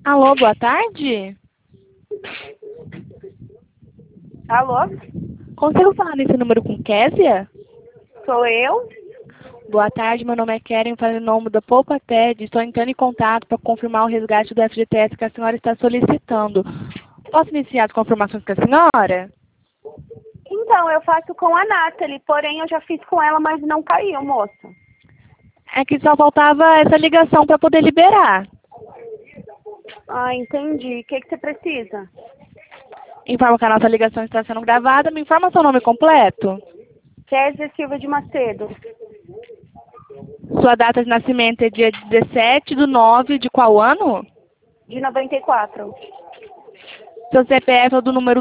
Alô, boa tarde. Alô? Consigo falar nesse número com Késia? Sou eu? Boa tarde, meu nome é Keren, falo em nome da Poupa TED. Estou entrando em contato para confirmar o resgate do FGTS que a senhora está solicitando. Posso iniciar as confirmações com a senhora? Então, eu faço com a Nathalie, porém eu já fiz com ela, mas não caiu, moça. É que só faltava essa ligação para poder liberar. Ah, entendi. O que você precisa? Informo que a nossa ligação está sendo gravada. Me informa seu nome completo. Kézia Silva de Macedo, Sua data de nascimento é dia 17/9 de qual ano? de 94. Seu CPF é o do número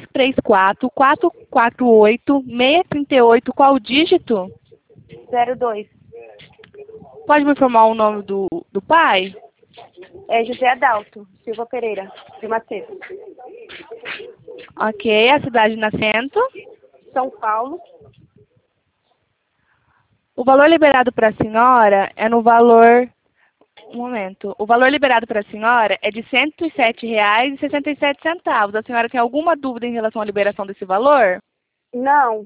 234-448-638. Qual dígito? 02. Pode me informar o nome do pai? É José Adalto Silva Pereira, de Macedo. Ok. A cidade de nascimento? São Paulo. O valor liberado para a senhora é no valor... Um momento. O valor liberado para a senhora é de R$ 107,67. A senhora tem alguma dúvida em relação à liberação desse valor? Não.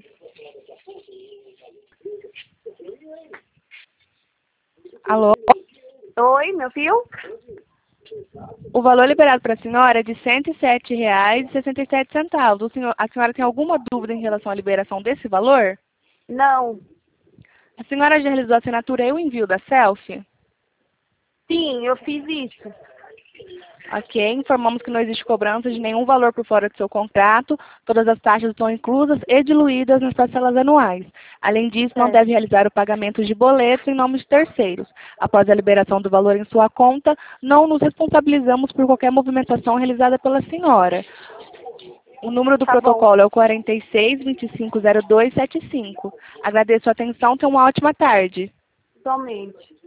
Alô? Oi, meu filho? O valor liberado para a senhora é de R$ 107,67. A senhora tem alguma dúvida em relação à liberação desse valor? Não. A senhora já realizou a assinatura e o envio da selfie? Sim, eu fiz isso. Ok, informamos que não existe cobrança de nenhum valor por fora do seu contrato, todas as taxas estão inclusas e diluídas nas parcelas anuais. Além disso, não Certo. deve realizar o pagamento de boletos em nome de terceiros. Após a liberação do valor em sua conta, não nos responsabilizamos por qualquer movimentação realizada pela senhora. O número do Tá bom. protocolo é o 46-250275. Agradeço a atenção, tenha uma ótima tarde. Somente.